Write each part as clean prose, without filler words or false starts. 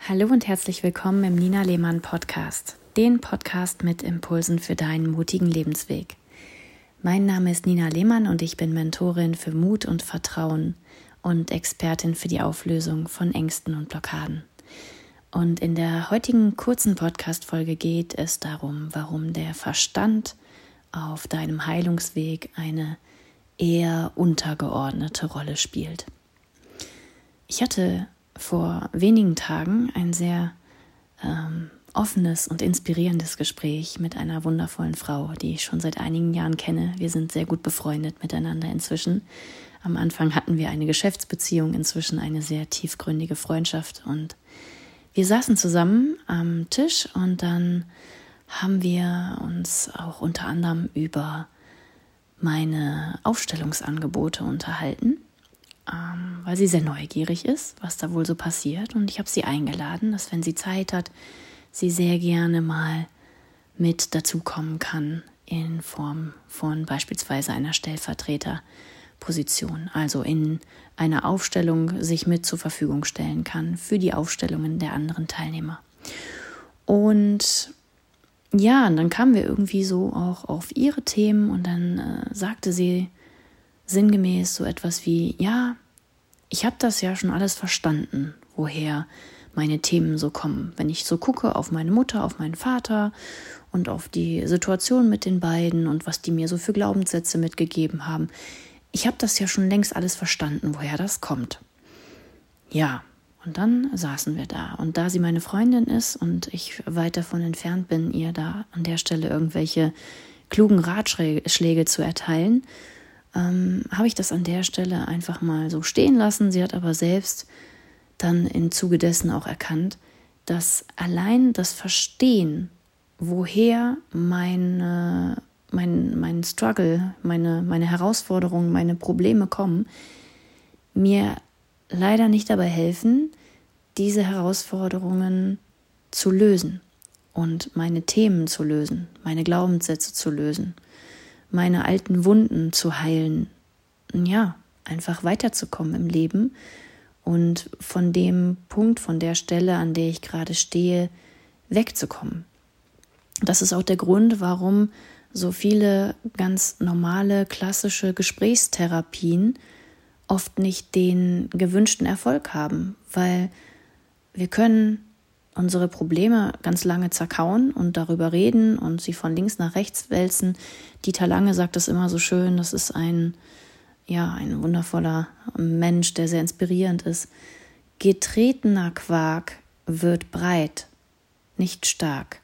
Hallo und herzlich willkommen im Nina Lehmann Podcast, den Podcast mit Impulsen für deinen mutigen Lebensweg. Mein Name ist Nina Lehmann und ich bin Mentorin für Mut und Vertrauen und Expertin für die Auflösung von Ängsten und Blockaden. Und in der heutigen kurzen Podcast-Folge geht es darum, warum der Verstand auf deinem Heilungsweg eine eher untergeordnete Rolle spielt. Ich hatte vor wenigen Tagen ein sehr offenes und inspirierendes Gespräch mit einer wundervollen Frau, die ich schon seit einigen Jahren kenne. Wir sind sehr gut befreundet miteinander inzwischen. Am Anfang hatten wir eine Geschäftsbeziehung, inzwischen eine sehr tiefgründige Freundschaft. Und wir saßen zusammen am Tisch und dann haben wir uns auch unter anderem über meine Aufstellungsangebote unterhalten, weil sie sehr neugierig ist, was da wohl so passiert. Und ich habe sie eingeladen, dass, wenn sie Zeit hat, sie sehr gerne mal mit dazukommen kann in Form von beispielsweise einer Stellvertreterposition, also in einer Aufstellung sich mit zur Verfügung stellen kann für die Aufstellungen der anderen Teilnehmer. Und ja, und dann kamen wir irgendwie so auch auf ihre Themen und dann sagte sie sinngemäß so etwas wie, ja, ich habe das ja schon alles verstanden, woher meine Themen so kommen. Wenn ich so gucke auf meine Mutter, auf meinen Vater und auf die Situation mit den beiden und was die mir so für Glaubenssätze mitgegeben haben, ich habe das ja schon längst alles verstanden, woher das kommt. Ja, und dann saßen wir da. Und da sie meine Freundin ist und ich weit davon entfernt bin, ihr da an der Stelle irgendwelche klugen Ratschläge zu erteilen, habe ich das an der Stelle einfach mal so stehen lassen. Sie hat aber selbst dann im Zuge dessen auch erkannt, dass allein das Verstehen, woher mein Struggle, meine Herausforderungen, meine Probleme kommen, mir leider nicht dabei helfen, diese Herausforderungen zu lösen und meine Themen zu lösen, meine Glaubenssätze zu lösen, meine alten Wunden zu heilen, ja, einfach weiterzukommen im Leben und von dem Punkt, von der Stelle, an der ich gerade stehe, wegzukommen. Das ist auch der Grund, warum so viele ganz normale, klassische Gesprächstherapien oft nicht den gewünschten Erfolg haben, weil wir können unsere Probleme ganz lange zerkauen und darüber reden und sie von links nach rechts wälzen. Dieter Lange sagt das immer so schön, das ist ein wundervoller Mensch, der sehr inspirierend ist. Getretener Quark wird breit, nicht stark.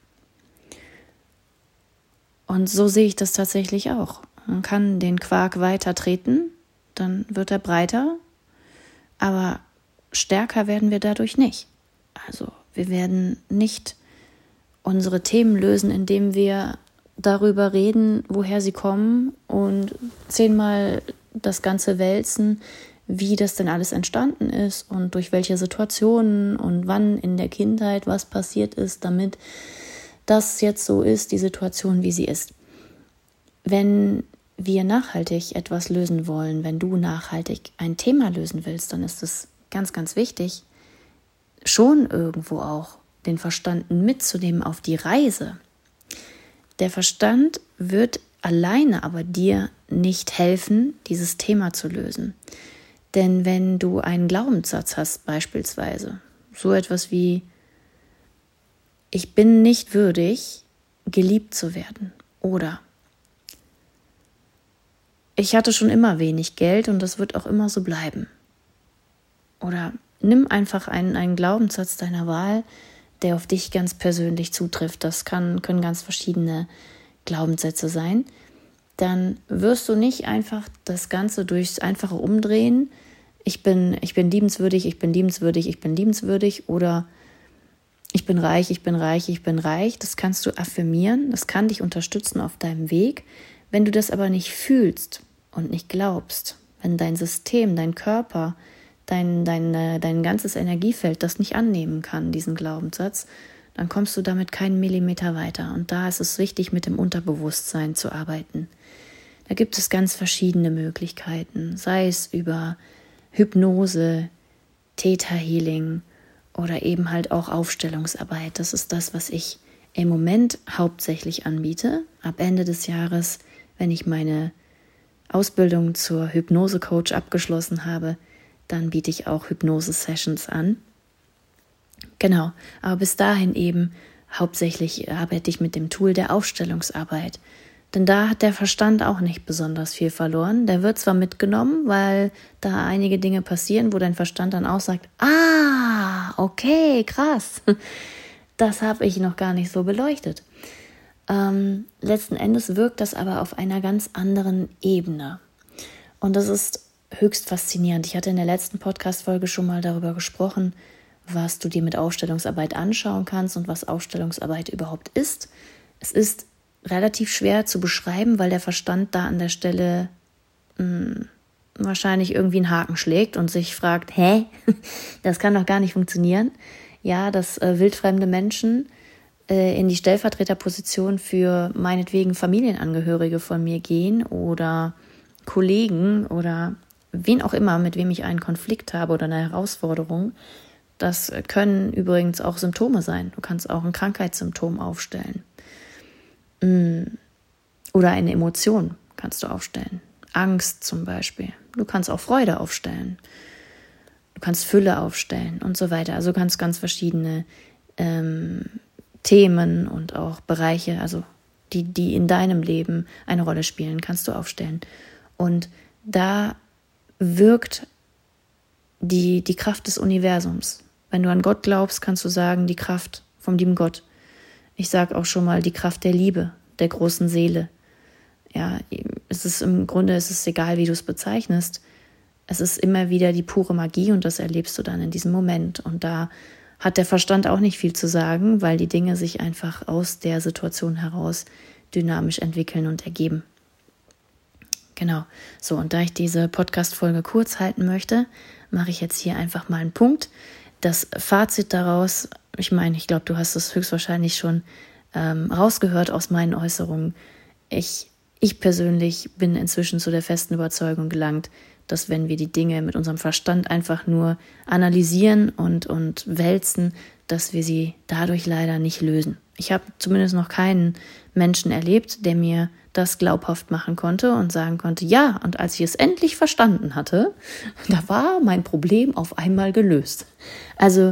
Und so sehe ich das tatsächlich auch. Man kann den Quark weiter treten, dann wird er breiter, aber stärker werden wir dadurch nicht. Also wir werden nicht unsere Themen lösen, indem wir darüber reden, woher sie kommen und 10-mal das Ganze wälzen, wie das denn alles entstanden ist und durch welche Situationen und wann in der Kindheit was passiert ist, damit das jetzt so ist, die Situation, wie sie ist. Wenn wir nachhaltig etwas lösen wollen, wenn du nachhaltig ein Thema lösen willst, dann ist es ganz, ganz wichtig, schon irgendwo auch den Verstand mitzunehmen auf die Reise. Der Verstand wird alleine aber dir nicht helfen, dieses Thema zu lösen. Denn wenn du einen Glaubenssatz hast, beispielsweise, so etwas wie, ich bin nicht würdig, geliebt zu werden, oder ich hatte schon immer wenig Geld und das wird auch immer so bleiben. Oder nimm einfach einen Glaubenssatz deiner Wahl, der auf dich ganz persönlich zutrifft. Das können ganz verschiedene Glaubenssätze sein. Dann wirst du nicht einfach das Ganze durchs einfache Umdrehen. Ich bin liebenswürdig, ich bin liebenswürdig, ich bin liebenswürdig oder ich bin reich, ich bin reich, ich bin reich. Das kannst du affirmieren, das kann dich unterstützen auf deinem Weg. Wenn du das aber nicht fühlst und nicht glaubst, wenn dein System, dein Körper, dein ganzes Energiefeld das nicht annehmen kann, diesen Glaubenssatz, dann kommst du damit keinen Millimeter weiter. Und da ist es wichtig, mit dem Unterbewusstsein zu arbeiten. Da gibt es ganz verschiedene Möglichkeiten, sei es über Hypnose, Theta Healing oder eben halt auch Aufstellungsarbeit. Das ist das, was ich im Moment hauptsächlich anbiete. Ab Ende des Jahres, wenn ich meine Ausbildung zur Hypnose-Coach abgeschlossen habe, dann biete ich auch Hypnose-Sessions an. Genau, aber bis dahin eben hauptsächlich arbeite ich mit dem Tool der Aufstellungsarbeit. Denn da hat der Verstand auch nicht besonders viel verloren. Der wird zwar mitgenommen, weil da einige Dinge passieren, wo dein Verstand dann auch sagt, okay, krass, das habe ich noch gar nicht so beleuchtet. Letzten Endes wirkt das aber auf einer ganz anderen Ebene. Und das ist höchst faszinierend. Ich hatte in der letzten Podcast-Folge schon mal darüber gesprochen, was du dir mit Aufstellungsarbeit anschauen kannst und was Aufstellungsarbeit überhaupt ist. Es ist relativ schwer zu beschreiben, weil der Verstand da an der Stelle wahrscheinlich irgendwie einen Haken schlägt und sich fragt, das kann doch gar nicht funktionieren. Ja, dass wildfremde Menschen in die Stellvertreterposition für meinetwegen Familienangehörige von mir gehen oder Kollegen oder wen auch immer, mit wem ich einen Konflikt habe oder eine Herausforderung. Das können übrigens auch Symptome sein. Du kannst auch ein Krankheitssymptom aufstellen. Oder eine Emotion kannst du aufstellen. Angst zum Beispiel. Du kannst auch Freude aufstellen. Du kannst Fülle aufstellen und so weiter. Also du kannst ganz verschiedene Themen und auch Bereiche, also die in deinem Leben eine Rolle spielen, kannst du aufstellen. Und da wirkt die Kraft des Universums. Wenn du an Gott glaubst, kannst du sagen, die Kraft vom lieben Gott. Ich sage auch schon mal die Kraft der Liebe, der großen Seele. Ja, im Grunde ist es egal, wie du es bezeichnest. Es ist immer wieder die pure Magie und das erlebst du dann in diesem Moment. Und da hat der Verstand auch nicht viel zu sagen, weil die Dinge sich einfach aus der Situation heraus dynamisch entwickeln und ergeben. Genau. So, und da ich diese Podcast-Folge kurz halten möchte, mache ich jetzt hier einfach mal einen Punkt. Das Fazit daraus, ich glaube, du hast es höchstwahrscheinlich schon rausgehört aus meinen Äußerungen. Ich persönlich bin inzwischen zu der festen Überzeugung gelangt, dass wenn wir die Dinge mit unserem Verstand einfach nur analysieren und wälzen, dass wir sie dadurch leider nicht lösen. Ich habe zumindest noch keinen Menschen erlebt, der mir das glaubhaft machen konnte und sagen konnte, ja, und als ich es endlich verstanden hatte, da war mein Problem auf einmal gelöst. Also,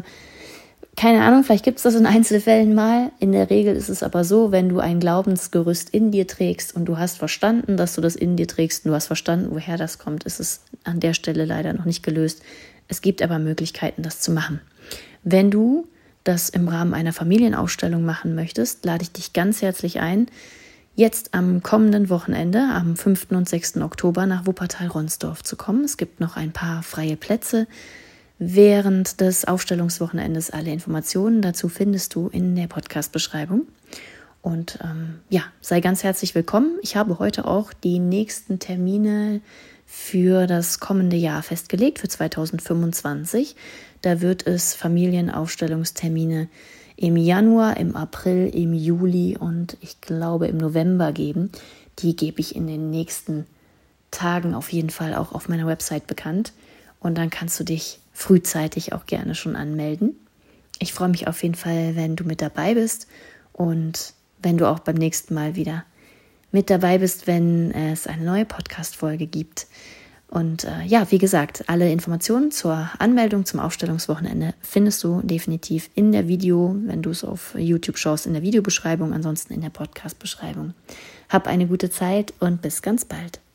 keine Ahnung, vielleicht gibt es das in Einzelfällen mal. In der Regel ist es aber so, wenn du ein Glaubensgerüst in dir trägst und du hast verstanden, dass du das in dir trägst und du hast verstanden, woher das kommt, ist es an der Stelle leider noch nicht gelöst. Es gibt aber Möglichkeiten, das zu machen. Wenn du das im Rahmen einer Familienaufstellung machen möchtest, lade ich dich ganz herzlich ein, jetzt am kommenden Wochenende, am 5. und 6. Oktober nach Wuppertal-Ronsdorf zu kommen. Es gibt noch ein paar freie Plätze während des Aufstellungswochenendes. Alle Informationen dazu findest du in der Podcast-Beschreibung. Und sei ganz herzlich willkommen. Ich habe heute auch die nächsten Termine für das kommende Jahr festgelegt, für 2025. Da wird es Familienaufstellungstermine im Januar, im April, im Juli und ich glaube im November geben. Die gebe ich in den nächsten Tagen auf jeden Fall auch auf meiner Website bekannt. Und dann kannst du dich frühzeitig auch gerne schon anmelden. Ich freue mich auf jeden Fall, wenn du mit dabei bist und wenn du auch beim nächsten Mal wieder mit dabei bist, wenn es eine neue Podcast-Folge gibt. Und wie gesagt, alle Informationen zur Anmeldung zum Aufstellungswochenende findest du definitiv in der wenn du es auf YouTube schaust, in der Videobeschreibung, ansonsten in der Podcast-Beschreibung. Hab eine gute Zeit und bis ganz bald.